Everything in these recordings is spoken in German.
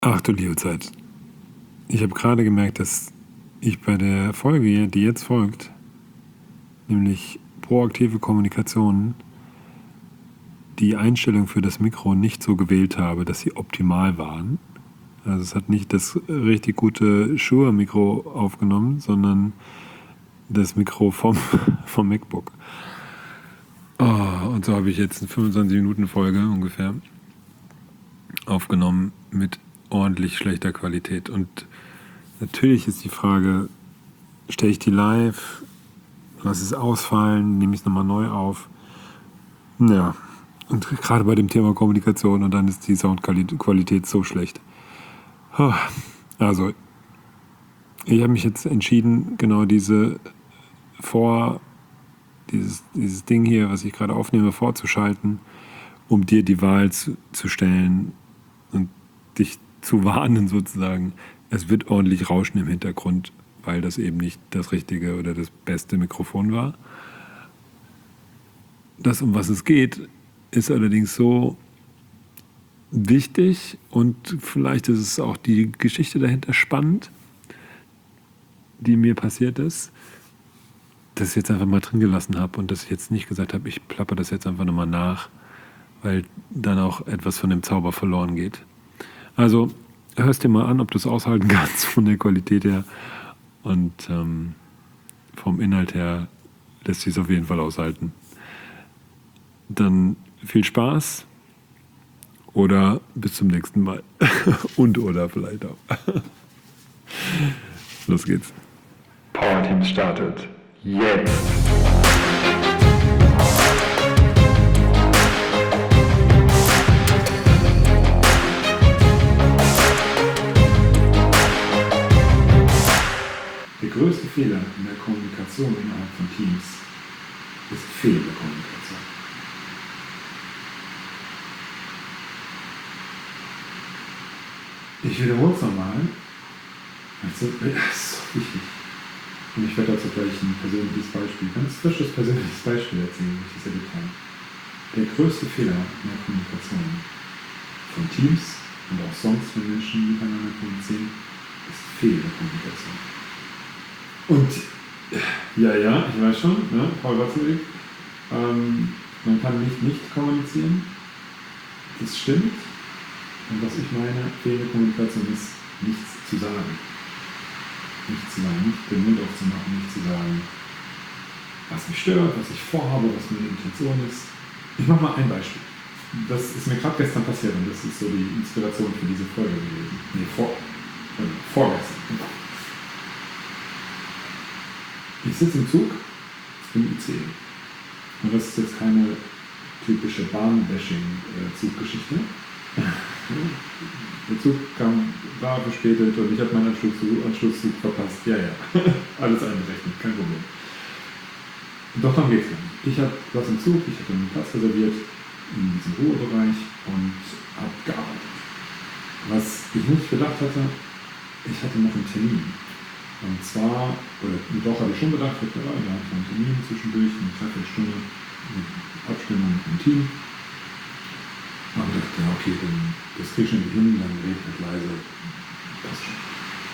Ach du liebe Zeit. Ich habe gerade gemerkt, dass ich bei der Folge, die jetzt folgt, nämlich proaktive Kommunikation, die Einstellung für das Mikro nicht so gewählt habe, dass sie optimal waren. Also es hat nicht das richtig gute Shure-Mikro aufgenommen, sondern das Mikro vom MacBook. Und so habe ich jetzt eine 25-Minuten-Folge ungefähr aufgenommen mit ordentlich schlechter Qualität. Und natürlich ist die Frage, stelle ich die live, lasse es ausfallen, nehme ich es nochmal neu auf. Ja, und gerade bei dem Thema Kommunikation und dann ist die Soundqualität so schlecht. Also, ich habe mich jetzt entschieden, genau dieses Ding hier, was ich gerade aufnehme, vorzuschalten, um dir die Wahl zu stellen und dich zu warnen sozusagen. Es wird ordentlich rauschen im Hintergrund, weil das eben nicht das richtige oder das beste Mikrofon war. Das, um was es geht, ist allerdings so wichtig und vielleicht ist es auch die Geschichte dahinter spannend, die mir passiert ist, dass ich jetzt einfach mal drin gelassen habe und dass ich jetzt nicht gesagt habe, ich plapper das jetzt einfach nochmal nach, weil dann auch etwas von dem Zauber verloren geht. Also hörst dir mal an, ob du es aushalten kannst von der Qualität her und vom Inhalt her lässt sich es auf jeden Fall aushalten. Dann viel Spaß oder bis zum nächsten Mal. Und oder vielleicht auch. Los geht's. Power Team startet jetzt. Der größte Fehler in der Kommunikation innerhalb von Teams ist fehlende Kommunikation. Ich wiederhole es nochmal. Das ist so wichtig. Und ich werde dazu gleich ein persönliches Beispiel, ganz frisches persönliches Beispiel erzählen, wie ich das erlebt habe. Der größte Fehler in der Kommunikation von Teams und auch sonst, wenn Menschen miteinander kommunizieren, ist fehlende Kommunikation. Und ja, ich weiß schon, ne, Paul Watzlawick, man kann nicht kommunizieren. Das stimmt. Und was ich meine, fehlende Kommunikation ist, nichts zu sagen. Nichts zu sagen, nicht den Mund aufzumachen, nicht zu sagen, was mich stört, was ich vorhabe, was meine Intention ist. Ich mache mal ein Beispiel. Das ist mir gerade gestern passiert und das ist so die Inspiration für diese Folge gewesen. Vorgestern. Ich sitze im Zug, im IC. Und das ist jetzt keine typische Bahn-Bashing-Zuggeschichte. Der Zug war verspätet und ich habe meinen Anschlusszug verpasst. Ja. Alles einberechnet, kein Problem. Doch dann geht's dann. Ich habe was im Zug, ich habe einen Platz reserviert in diesem Ruhebereich und habe gearbeitet. Was ich nicht bedacht hatte, ich hatte noch einen Termin. Und zwar, doch hatte ich schon bedacht, da hatte ich einen Termin zwischendurch, eine Dreiviertelstunde mit Abstimmung mit dem Team. Und ich dachte, okay, dann das krieg ich irgendwie hin, dann rede ich halt leise, passt schon.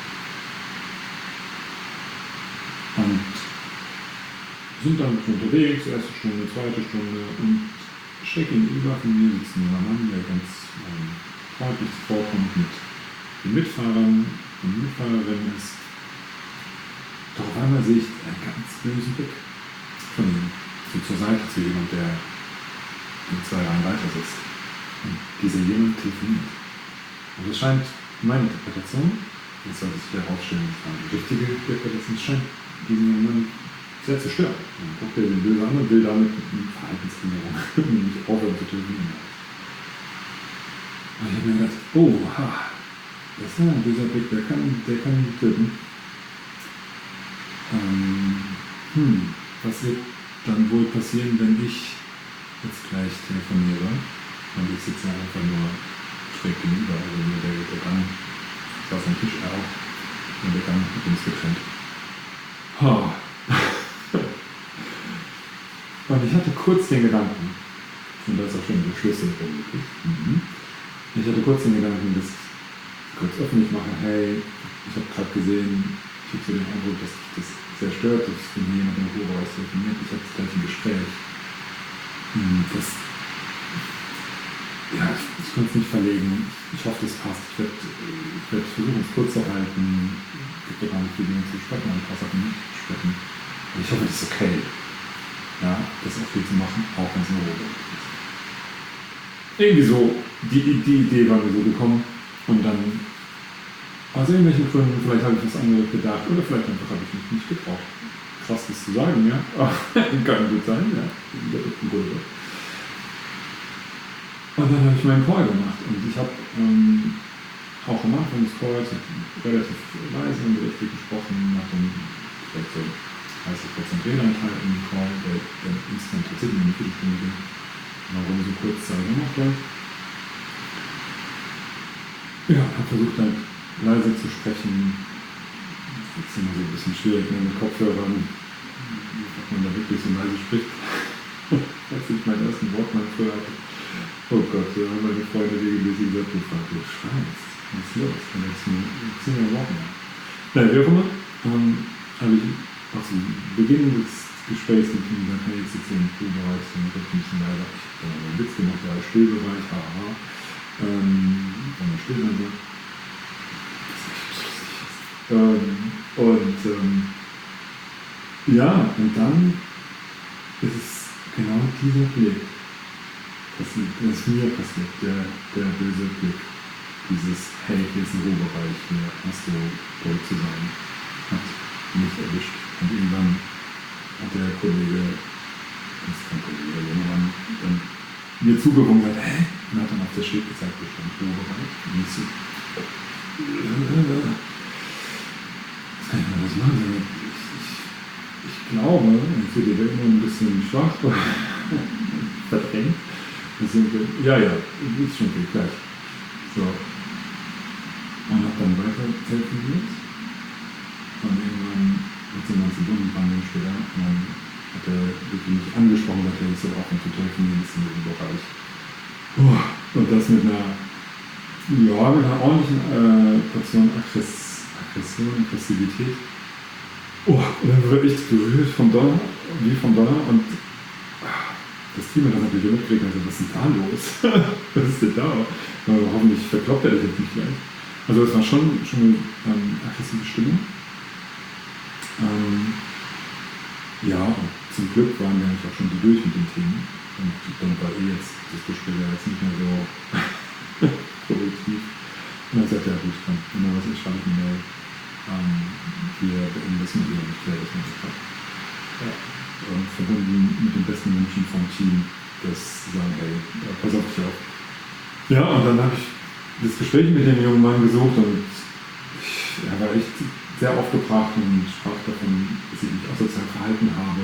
Und sind dann unterwegs, erste Stunde, zweite Stunde und schräg gegenüber von mir sitzt ein junger Mann, der ganz freundlich vorkommt mit den Mitfahrern und Mitfahrerinnen ist. Doch auf einmal sehe ich einen ganz bösen Blick von ihm, so zur Seite zu jemand, der in 2 Reihen weiter sitzt. Und dieser jemand telefoniert. Und es scheint, meine Interpretation, jetzt sollte sich herausstellen, das war die richtige Interpretation, es scheint diesen Mann sehr zu stören. Dann guckt er den böse an und will damit eine Verhaltensänderung nämlich aufhören zu telefonieren. Und ich habe mir gedacht, das ist ein böser Blick, der kann töten. Was wird dann wohl passieren, wenn ich jetzt gleich telefoniere? Und ich sitze einfach nur schräg gegenüber, also nur der Gang saß am Tisch auch und der Gang hat uns getrennt. Und ich hatte kurz den Gedanken, und da ist auch schon der Schlüssel Ich hatte kurz den Gedanken, dass kurz öffentlich machen, hey, ich habe gerade gesehen, ich habe so den Eindruck, dass dich das sehr stört, dass wenn hier jemand im Ruhebereich telefoniert, ich habe jetzt gleich ein Gespräch. Das, ja, ich konnte es nicht verlegen. Ich hoffe, das passt. Ich werd versuchen, es kurz zu halten. Es gibt ja gar nicht viel Dinge zu sprechen, ein paar Sachen nicht zu sprechen. Aber ich hoffe, das ist okay. Ja, das auch viel zu machen, auch wenn es nur Ruhebereich ist. Irgendwie so, die Idee war mir so gekommen und dann aus irgendwelchen Gründen, vielleicht habe ich was anderes gedacht oder vielleicht einfach habe ich mich nicht getraut. Krass, das zu sagen, ja. Kann gut sein, ja. Und dann habe ich meinen Call gemacht und ich habe auch am Anfang des Calls relativ leise und richtig gesprochen, nach dem vielleicht so 30% Redeanteil im Call, der insgesamt tatsächlich eine Viertelstunde ging. Warum so kurz, sage ich noch gleich. Ja, habe versucht halt leise zu sprechen. Das ist immer so ein bisschen schwierig, ne, mit Kopfhörern, ob man da wirklich so leise spricht. Als ich meinen ersten Wortmann früher hatte. Oh Gott, da haben meine Freunde regelmäßig gesagt, du schreist, was ist los? Und jetzt ziehen wir Wortmann. Naja, wie auch immer, habe ich auch zu Beginn des Gesprächs mit ihm gesagt, hey, jetzt sitze ich im Poolbereich, dann wird ein bisschen leiser. Ich habe dann einen Witz gemacht, ja, Stillbereich, haha. Wenn man still sein soll. Ja, und dann ist es genau dieser Blick, das mir passiert, der böse Blick, dieses, hey, hier ist ein Ruhebereich, hier hast du ruhig zu sein, hat mich erwischt. Und irgendwann hat der Kollege, das ist kein Kollege, der junge Mann, dann mir zugewunken hat, hä? Und hat dann auf das Schild gezeigt, wo stand Ruhebereich. Und ich so, was kann ich mal das machen? Ich glaube, ich sehe die Welt nur ein bisschen schwach, verdrängt. Ja, ist schon viel gleich. So. Und habe dann weiter telefoniert. Und irgendwann mit so 19 Stunden, ein paar Minuten später, und dann hat er wirklich mich angesprochen, dass er so offen zu telefonieren ist in diesem Bereich. Und das mit einer ordentlichen Portion Aggression, Aggressivität. Und dann wurde ich berührt vom Donner, wie vom Donner, und das Team hat das natürlich mitgekriegt, also was ist denn da los? Was ist denn da? Hoffentlich verkloppt er das jetzt nicht gleich. Also es war schon eine aggressive Stimmung. Ja, und zum Glück waren wir eigentlich auch schon durch mit den Themen. Und dann war jetzt das Gespräch jetzt nicht mehr so produktiv. Und dann sagt er, ja gut, komm, wenn da was ist, schreibe ich eine Mail. Wir beenden das mit ihr und ich kläre das mit ihr. Ja. Und verbunden mit den besten Menschen vom Team, das sagen, hey, pass auf dich auf. Ja, und dann habe ich das Gespräch mit dem jungen Mann gesucht und er war echt sehr aufgebracht und sprach davon, dass ich mich asozial verhalten habe.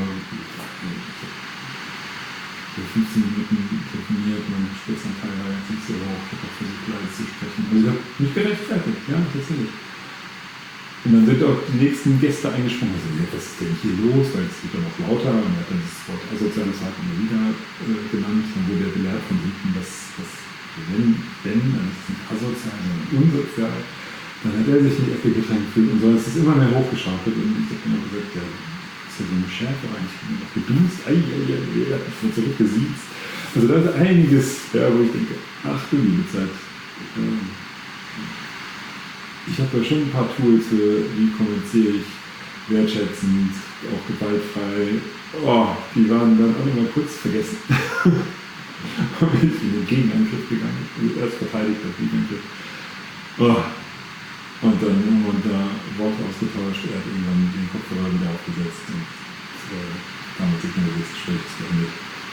Ich habe 15 Minuten telefoniert, mein Gesprächsanteil war jetzt nicht so hoch, ich habe auch versucht, leise zu sprechen. Also ich habe mich gerechtfertigt, ja, tatsächlich. Und dann sind auch die nächsten Gäste eingesprungen. Also, ja, was ist denn hier los? Weil es wird dann noch lauter und er hat dann das Wort asoziales Verhalten immer wieder genannt. Dann wurde er belehrt von hinten, dass wenn, dann ist es nicht asozial, sondern unsozial. Dann hat er sich in die Ecke gedrängt gefühlt und so. Es ist immer mehr hochgeschaukelt und ich habe immer gesagt, ja, ist ja so eine Schärfe eigentlich. Ich habe noch gedust, er hat mich von zurückgesiezt. Also da ist einiges, ja, wo ich denke, ach du liebe Zeit. Ich habe da schon ein paar Tools für, wie kommuniziere ich wertschätzend, auch gewaltfrei. Die waren dann auch immer kurz vergessen. Und bin ich in den Gegenangriff gegangen. Also erst verteidigt auf Gegenangriff. Und dann haben wir da Worte ausgetauscht. Er hat irgendwann den Kopfhörer wieder aufgesetzt und damit signalisiert das Gespräch beendet.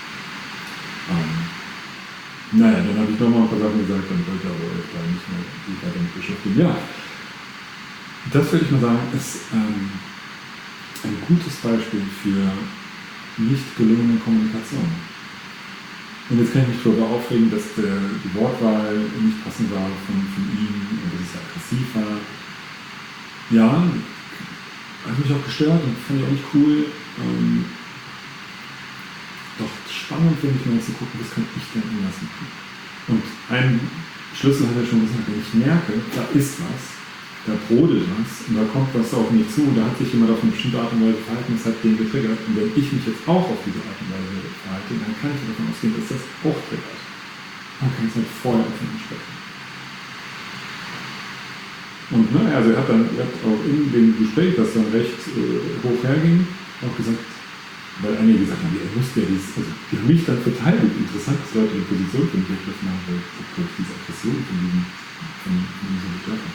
Naja, dann habe ich nochmal ein paar Sachen gesagt, dann wollte er aber da nicht mehr sich weiter mit beschäftigen. Ja, das würde ich mal sagen, ist ein gutes Beispiel für nicht gelungene Kommunikation. Und jetzt kann ich mich darüber aufregen, dass die Wortwahl nicht passend war von ihm und dass es aggressiv war. Ja, hat mich auch gestört und fand ich auch nicht cool. Doch spannend finde ich mal zu gucken, was kann ich denn anders machen. Und ein Schlüssel hat er schon gesagt, wenn ich merke, da ist was, da brodelt was und da kommt was auf mich zu, da hat sich jemand auf eine bestimmte Art und Weise verhalten, das hat den getriggert. Und wenn ich mich jetzt auch auf diese Art und Weise verhalte, dann kann ich davon ausgehen, dass das auch triggert. Man kann es halt vorher offen ansprechen. Und also er hat auch in dem Gespräch, das dann recht hoch herging, auch gesagt, weil einige gesagt haben, er wusste ja also die haben mich dann verteidigt. Interessant, dass Leute die Position von mir ergriffen haben, weil durch diese Aggression von diesem Betreffer.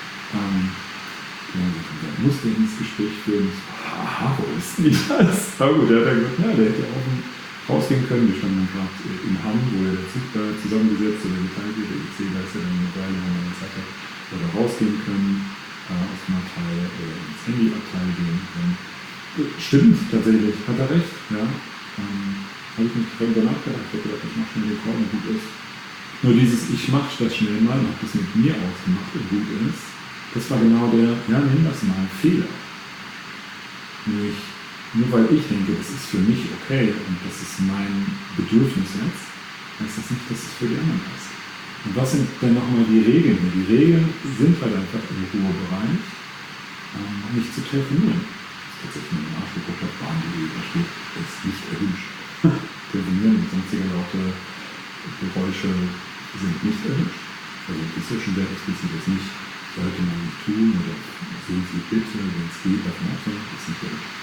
Er musste ins Gespräch führen. Haha, wo ist denn das? Aber gut, der hat gesagt, der hätte auch rausgehen können. Wir standen dann gerade in Hamm, wo der Zug da zusammengesetzt oder geteilt wird. Der IC, da ist ja dann eine Weile, wo man gesagt hat, oder rausgehen können, aus dem Abteil oder ins Handyabteil gehen können. Stimmt, tatsächlich, hat er recht. Ja. Habe ich nicht darüber nachgedacht. Ich habe gedacht, ich mache schnell den Call und gut ist. Nur dieses, ich mache das schnell mal und habe das mit mir ausgemacht und gut ist, das war genau der, nimm das mal, Fehler. Nämlich, nur weil ich denke, das ist für mich okay und das ist mein Bedürfnis jetzt, heißt das nicht, dass es für die anderen ist. Und was sind denn nochmal die Regeln? Die Regeln sind halt einfach im Ruhebereich, nicht zu telefonieren. Das ist tatsächlich eine nachgeguckt auf Bahn.de, da steht, ist nicht erwünscht. Telefonieren und sonstige laute Geräusche sind nicht erwünscht. Also das ist ja schon sehr explizit, das nicht sollte man nicht tun oder sehen Sie bitte, wenn es geht, davon absehen, das ist nicht erwünscht.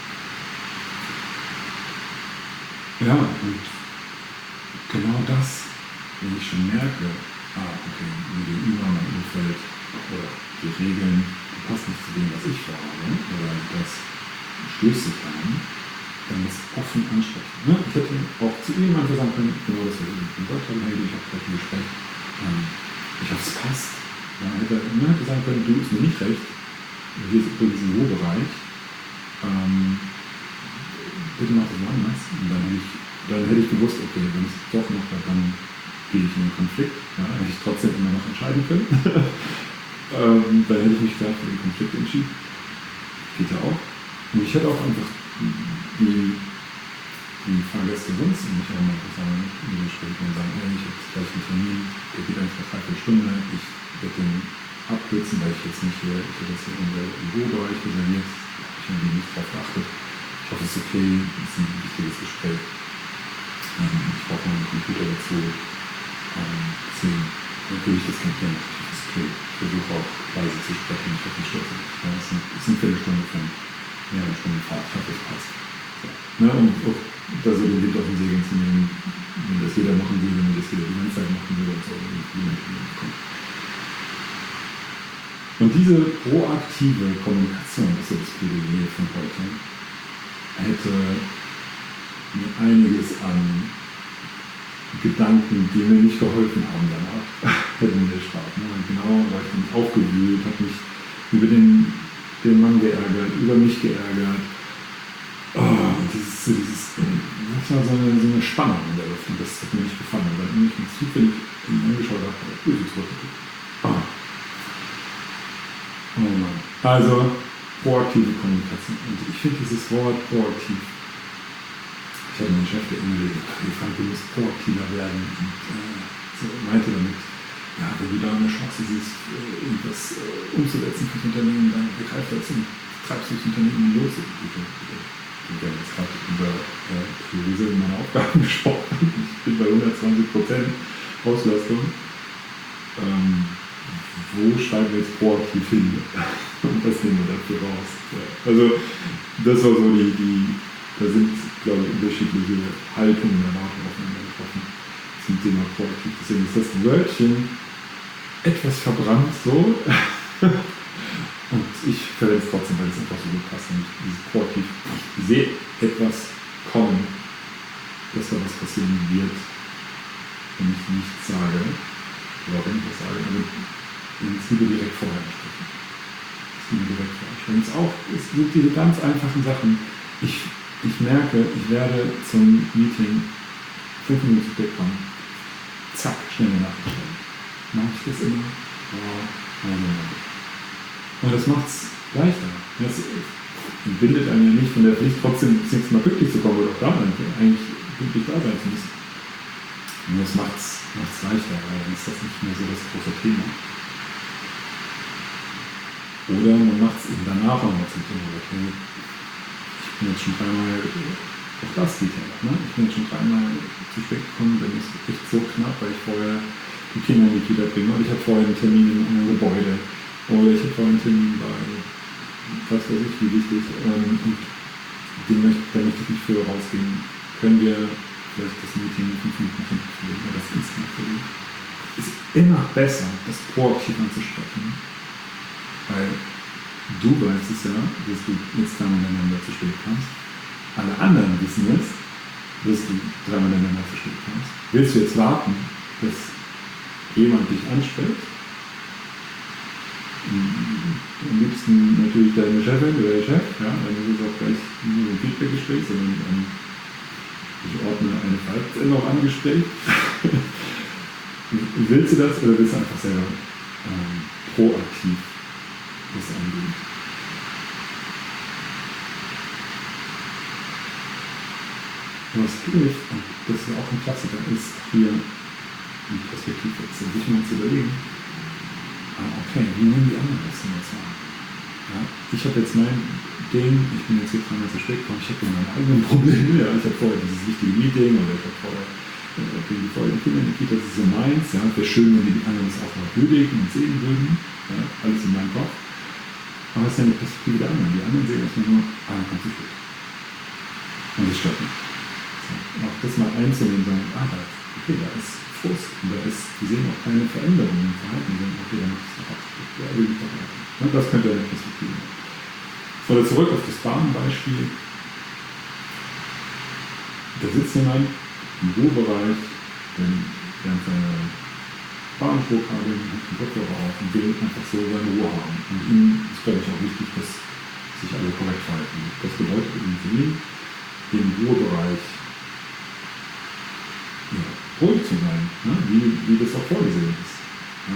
Ja, und genau das, wenn ich schon merke, okay, mir gegenüber mein Umfeld oder die Regeln, die passen nicht zu dem, was ich vorhabe, oder das stößt sich an, dann das offen ansprechen. Ne? Ich hätte auch zu ihm einfach sagen können, genau das, was ich gesagt habe, hey, ich habe gleich ein Gespräch, ich hoffe, es passt. Dann hätte er sagen können, du, ist mir nicht recht, hier ist übrigens ein Ruhebereich, bitte mach das mal anders. Und dann hätte ich gewusst, okay, wenn ich es doch mache, dann gehe ich in den Konflikt. Ja, hätte ich trotzdem immer noch entscheiden können. Dann hätte ich mich klar für den Konflikt entschieden. Geht ja auch. Und ich hätte auch einfach die Fahrgäste sonst mich auch mal sagen, in dem Gespräch und sagen, hey, ich habe jetzt gleich einen Termin, der geht eigentlich eine Dreiviertelstunde, ich werde den abkürzen, weil ich jetzt nicht hier, ich habe jetzt hier im Bürobereich reserviert, da habe ich irgendwie nicht drauf geachtet. Ich hoffe, es ist okay, es ist ein wichtiges Gespräch. Ich brauche noch einen Computer dazu. Deswegen würde ich das nicht gerne. Ich hoffe, es ist okay. Ich versuche auch leise zu sprechen, ich hoffe, es stört nicht. Ja, es ist eine Viertelstunde von mehreren Stunden Fahrt, ich hoffe, es passt. So. Ne, und auch da so den Wind auf den Segeln zu nehmen, wenn das jeder machen würde, wenn das jeder die ganze Zeit machen würde und so, wenn die Menschen nicht kommen. Und diese proaktive Kommunikation, das ist das Plädoyer von heute, hätte mir einiges an Gedanken, die mir nicht geholfen haben danach, hätten mir erspart. Genau, weil ich mich aufgewühlt, habe mich über den Mann geärgert, über mich geärgert. Das war so eine Spannung in der Luft und das hat mir nicht gefallen, weil ich mich zufällig angeschaut habe, böse zurückgeguckt. Oh Mann. Also, proaktive Kommunikation. Und ich finde dieses Wort proaktiv, ich habe meinen Chef geändert, du musst proaktiver werden und so meinte damit, ja, wenn du da eine Chance siehst, irgendwas umzusetzen fürs Unternehmen, dann begreif das und treibst du das Unternehmen los. Wir haben jetzt gerade über Priorisierung meiner Aufgaben gesprochen. Ich bin bei 120% Auslastung. Wo schreiben wir jetzt proaktiv hin? Und was nehmen wir dafür raus? Ja. Also das war so da sind, glaube ich, unterschiedliche Haltungen und Erwartungen aufeinander getroffen zum Thema proaktiv. Deswegen ist das Wörtchen etwas verbrannt so. Und ich verwende es trotzdem, weil es einfach so gut passt. Und dieses proaktiv, ich sehe etwas kommen, dass da was passieren wird, wenn ich nichts sage. Oder wenn ich was sage, aber es lieber direkt vorher ansprechen. Es sind diese ganz einfachen Sachen. Ich merke, ich werde zum Meeting 5 Minuten zu spät kommen. Zack, schnell eine Nachricht stellen. Mache ich das immer? Und das macht es leichter. Das entbindet einen ja nicht von der Pflicht, trotzdem das nächste Mal pünktlich zu kommen oder auch da eigentlich pünktlich da sein zu müssen. Und das macht es leichter, weil dann ist das nicht mehr so das große Thema. Oder man macht es eben danach auch noch zum Thema. Okay, ich bin jetzt schon dreimal, auch das geht ja noch, ne? Ich bin jetzt schon dreimal zu spät gekommen, dann ist es echt so knapp, weil ich vorher die Kinder in die Kita bringe. Und ich habe vorher einen Termin in einem Gebäude. Oder ich habe vorher einen Termin bei, was weiß ich, wie wichtig. Und da möchte ich nicht früher rausgehen. Können wir vielleicht das Meeting 5 Minuten hinten verlegen oder das Instant verlegen? Es ist immer besser, das proaktiv anzusprechen. Weil du weißt es ja, dass du jetzt dreimal hintereinander zu spät kommst. Alle anderen wissen es, dass du dreimal hintereinander zu spät kommst. Willst du jetzt warten, dass jemand dich anspricht? Am liebsten natürlich deine Chefin oder der Chef, ja, dann ist es auch gleich nicht ein Feedback-Gespräch, sondern ich ordne eine Verhaltensänderung an Gespräch. Willst du das oder willst du einfach selber proaktiv das angehen? Was hilft, und das ist auch ein Klassiker, ist hier ein Perspektivwechsel, sich mal zu überlegen, okay, wie nehmen die anderen das denn jetzt wahr? Ja, ich habe jetzt mein Ding, ich bin jetzt hier dreimal zu spät gekommen, ich habe meine eigenen Probleme, ja, ich habe vorher dieses wichtige Meeting oder ich habe vorher die Kinder in die Kita, das ist so meins, ja, wäre schön, wenn die anderen das auch noch würdigen und sehen würden, ja, alles in meinem Kopf. Aber es ist ja eine Perspektive der anderen. Die anderen sehen erstmal nur, dann kommt zu spät. Und das stört mich. So, auch das mal einzunehmen und sagen, da ist Frust und die sehen auch keine Veränderung im Verhalten, die sagen, okay, dann macht es doch auch. Ja, will ich doch weiter. Ja, das könnte eine Perspektive sein. Oder zurück auf das Bahnbeispiel. Da sitzt jemand im Ruhebereich, während seine Bahnspurkabel hat den Kopfhörer auf und will einfach so seine Ruhe haben. Und ihm ist, glaube ich, auch wichtig, dass sich alle korrekt verhalten. Das bedeutet eben für ihn, im Ruhebereich ruhig zu sein, ne? wie das auch vorgesehen ist. Ja?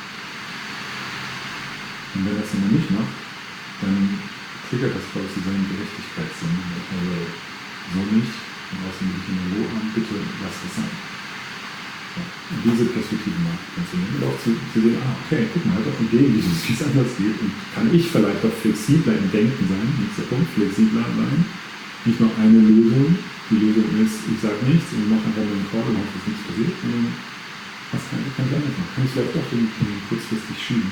Und wenn das jemand nicht macht, dann triggert das, glaube ich, so seinen Gerechtigkeitssinn. Also so nicht, und außerdem will ich in der Ruhe haben, bitte lass das sein. Ja. Und diese Perspektive mal einzunehmen und auch zu sehen, okay, guck mal, hat auch Ideen, wie es anders geht. Und kann ich vielleicht auch flexibler im Denken sein, nächster Punkt, flexibler sein. Nicht nur eine Lösung. Die Lösung ist, ich sage nichts und mache einfach nur einen Call und hoffe, dass nichts passiert, sondern was kann ich anders machen? Kann ich vielleicht doch den kurzfristig schieben?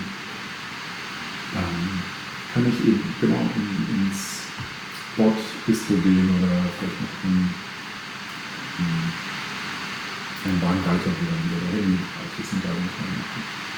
Kann ich eben genau ins Bord-Bistro gehen oder vielleicht noch einen Wagen weiter oder wieder dahin, als wissen gar nicht mehr machen.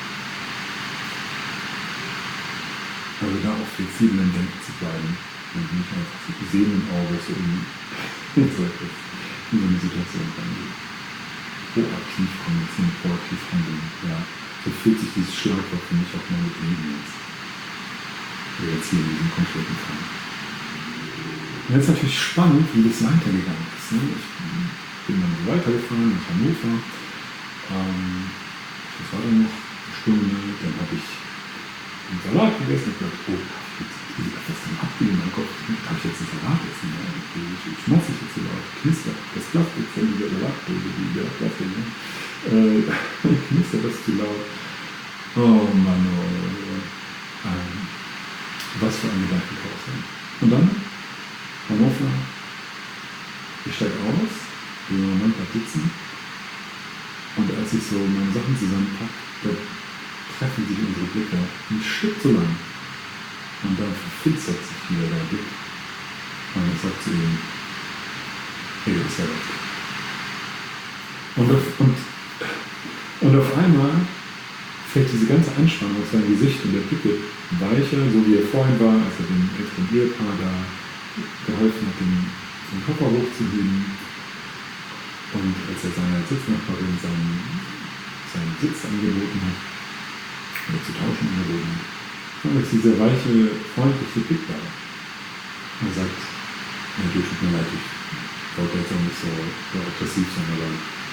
Also da auch flexibel im Denken zu bleiben und nicht einfach so sehenden Auge so in so eine Situation reingehen. Proaktiv kommunizieren, proaktiv handeln. Ja. So fühlt sich dieses Schlagwort für mich auch mal mit Leben jetzt. Wir jetzt hier in diesem konkreten Fall. Und jetzt natürlich spannend, wie das weitergegangen ist. Ne? Ich bin dann so weitergefahren nach Hannover. Das war dann noch eine Stunde. Dann habe ich einen Salat gegessen und gedacht, wie das denn abgehen in meinem Kopf? Habe ich jetzt einen Salat essen? Ich schmeiße ich jetzt so laut, knistert das Plastik von dieser Salatdose, die der Plastik, ne? Knistert das zu laut. Oh Mann, was für ein Gedankenkarussell. Und dann, Hannover, ich steige aus, wir im Moment da sitzen, und als ich so meine Sachen zusammenpacke, da treffen sich unsere Blicke ein Stück zu lang. Und dann verfinstert sich wieder der Blick. Und ich sage zu ihm, hey, du bist ja weg. Und auf einmal fällt diese ganze Anspannung aus seinem Gesicht und der Blick wird weicher, so wie er vorhin war, als er dem älteren Ehepaar da geholfen hat, den Koffer hochzuheben. Und als er seiner Sitznachbarin seinen Sitz angeboten hat, oder zu tauschen angeboten hat, dann ist dieser weiche, freundliche Blick da. Er sagt, ja, du, tut mir leid, ich wollte jetzt auch nicht so aggressiv sein, aber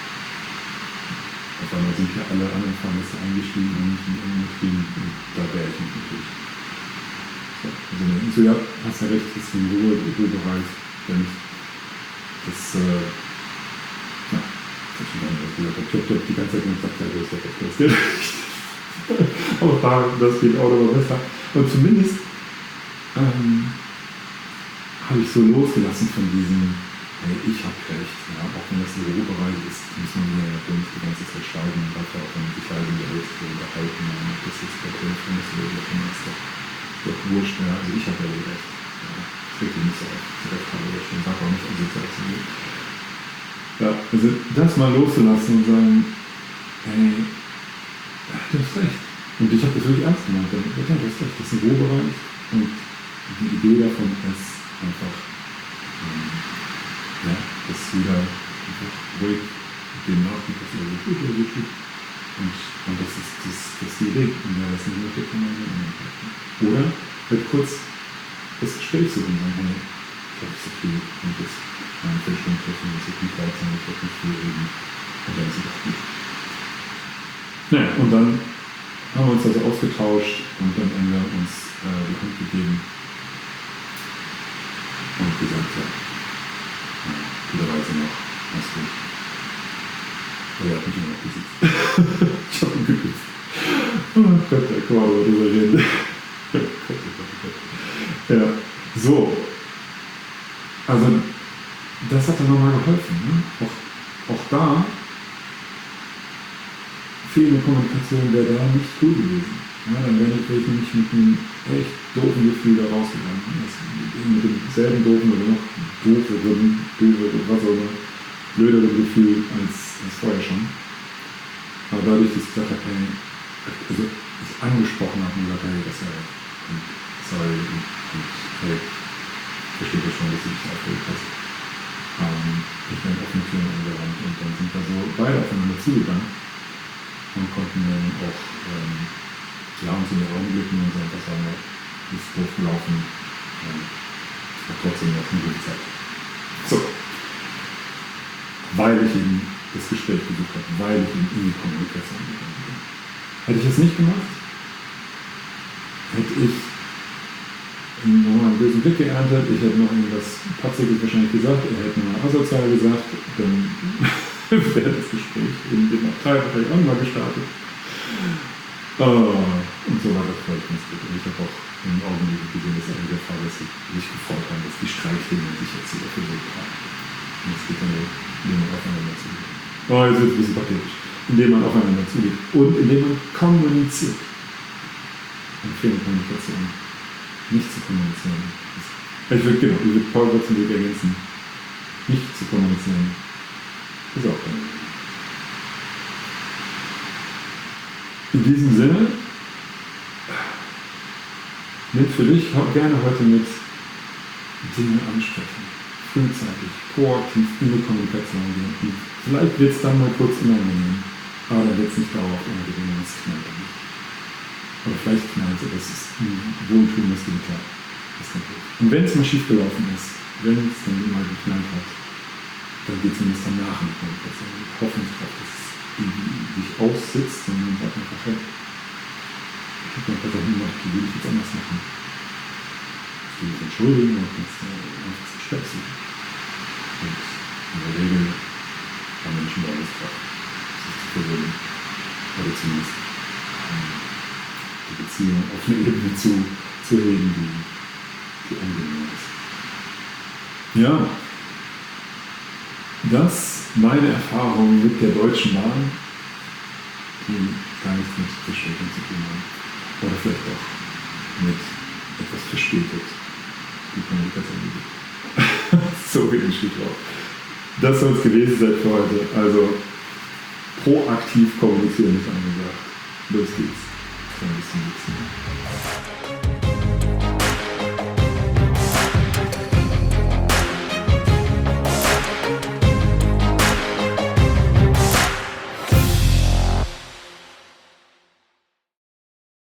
auf einmal sind hier alle anderen Fahrgäste eingestiegen und nicht in irgendeinen Betrieben und da wäre ich nicht natürlich. So, also so, ja, hast ja recht, das ist ein Ruhebereich, wenn ich das, Und dann gesagt habe, ich habe die ganze Zeit gesagt, ja, das geht nicht. Aber das geht auch noch besser. Und zumindest habe ich so losgelassen von diesem, hey, ich habe recht. Ja, auch wenn das ein Bürobereich ist, muss man ja nicht die ganze Zeit schreiben und dafür auch dann sich leise unterhalten. Und das ist der Telefon, das ist doch wurscht. Ja, also ich habe ja recht. Ja, das regt mich nicht so auf. Recht habe ich schon, sage auch nicht, also zu mir. Ja, also das mal loszulassen und sagen, hey, du hast recht. Und ich habe das wirklich ernst gemeint. Ja, du hast recht, das ist ein Bürobereich und die Idee davon ist einfach, ja, dass jeder einfach ruhig dem nachdenkt, was er so tut oder so tut. Und das ist die Idee. Und wer das nicht möchte, kann man nicht. Oder halt kurz das Gespräch suchen und sagen, hey, ich habe so viel und das eine Viertelstunde treffen, das wird nicht weit sein, ich werde nicht viel reden. Und dann ist es auch gut. Naja, und dann haben wir uns also ausgetauscht und am Ende uns die Hand gegeben und gesagt, ja, gute Reise noch, alles gut. Aber er hat mich immer noch gesitzt. Ich habe ihn geküsst. Oh Gott, da kann man aber drüber reden. Gott. Ja, so. Also, das hat dann nochmal geholfen. Ne? Auch da, fehlende Kommunikation wäre da nicht cool gewesen. Ja, dann wäre ich nämlich mit einem echt doofen Gefühl da rausgegangen. Mit demselben doofen oder noch dooferen, was auch immer, blöderen Gefühl als vorher schon. Aber dadurch, dass ich gesagt habe, hey, also ich angesprochen habe und gesagt, hey, das ist ja sorry und hey, ich verstehe das schon, dass du dich aufgeregt hast. Ich bin offene Türen angerannt und dann sind wir so beide aufeinander zugegangen und konnten dann auch uns in die Augen blicken und sagen, das war mir ist doof gelaufen. Aber trotzdem noch eine gute Zeit. So. Weil ich eben das Gespräch gesucht habe, weil ich eben in die Kommunikation gegangen bin. Hätte ich es nicht gemacht, hätte ich nochmal einen bösen Blick geerntet, ich hätte noch irgendwas Patziges wahrscheinlich gesagt, er hätte nochmal asozial gesagt, dann wäre das Gespräch in dem Abteil vielleicht auch mal gestartet. Und so war das vielleicht ganz gut. Und ich habe auch in den Augen gesehen, dass einige Fahrer sich gefreut haben, dass die Streicheln sich jetzt wieder für so haben. Und es geht dann, indem man aufeinander zugeht. Oh, jetzt wird es ein bisschen pathetisch. Indem man aufeinander zugeht und indem man kommuniziert. Eine fehlende Kommunikation. Nicht zu kommunizieren. Ich würde Paul Götzenweg ergänzen. Nicht zu kommunizieren. Ist auch dann. In diesem Sinne, nimm für dich gerne heute mit Dinge ansprechen. Frühzeitig, proaktiv in die Kommunikation gehen. Und vielleicht wird es dann mal kurz unangenehm, aber dann wird es nicht dauerhaft unangenehm, wenn es knallt dann nicht. Oder vielleicht knallt es, aber es ist ein wohltuendes Gewitter. Und wenn es mal schief gelaufen ist, wenn es dann mal geknallt hat, dann geht es zumindest danach in die Kommunikation. Ich hoffe nicht drauf, dass es sich aussitzt, sondern sagt einfach, hey, ich habe einfach dahin gemacht, die will ich jetzt anders machen. Ich will mich entschuldigen und jetzt einfach zum Stress suchen. Und in der Regel haben Menschen da alles drauf, sich zu versöhnen. Oder zumindest die Beziehung auf eine Ebene zu heben, die angenehm ist. Ja, das meine Erfahrung mit der Deutschen Bahn, die gar nichts mit Verspätung zu tun haben. Oder vielleicht auch mit etwas verspätet die Kommunikation geht. So viel steht drauf. Das soll es gewesen sein für heute. Also proaktiv kommunizieren ist angesagt. Los geht's. Dann bis zum nächsten Mal.